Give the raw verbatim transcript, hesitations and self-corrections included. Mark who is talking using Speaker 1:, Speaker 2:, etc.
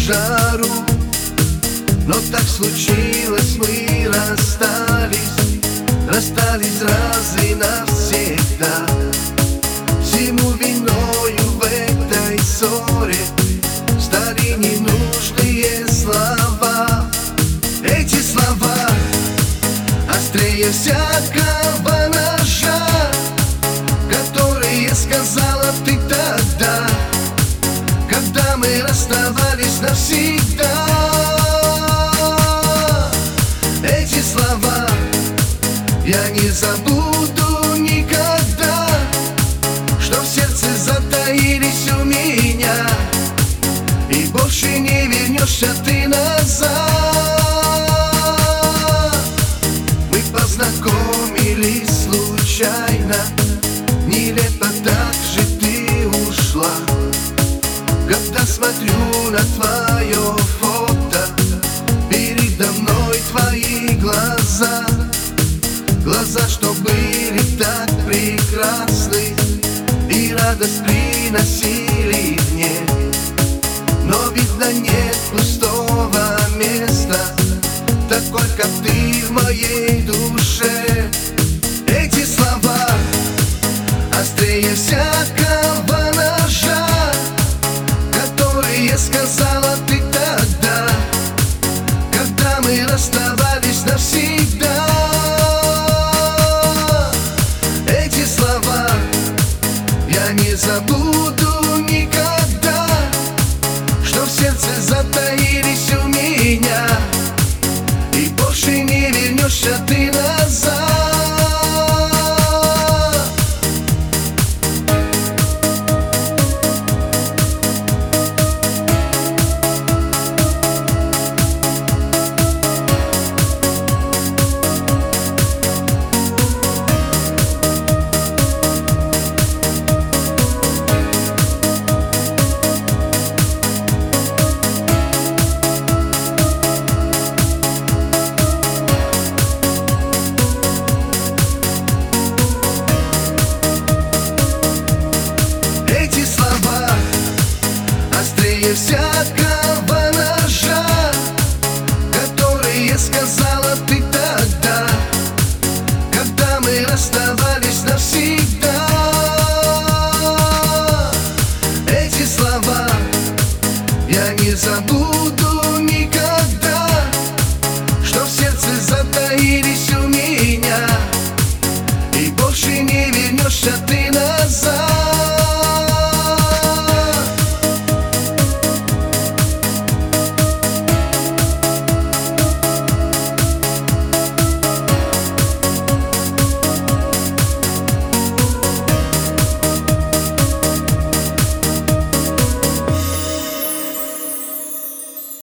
Speaker 1: жару. Но так случилось, мы расстались, расстались разве навсегда. Всему виною в этой ссоре стали ненужные слова. Эти слова острее всякого ножа, которые сказала ты тогда, когда мы расставались навсегда. Эти слова я не забуду никогда, что в сердце затаились у меня, и больше не вернешься ты назад. Мы познакомились случайно, нелепо так же ты ушла. Когда смотрю на твое фото, передо мной твои глаза, глаза, что были так прекрасны и радость приносили мне. Но видно, нет пустого места, такой, как ты в моей душе. Эти слова острее всякого ножа, которые сказала ты тогда, когда мы расставались навсегда. Эти слова я не забуду никогда, что в сердце затаились у меня, и больше не вернешься ты назад. Всякого ножа, которые сказала ты тогда, когда мы расставались навсегда. Эти слова я не забуду никогда,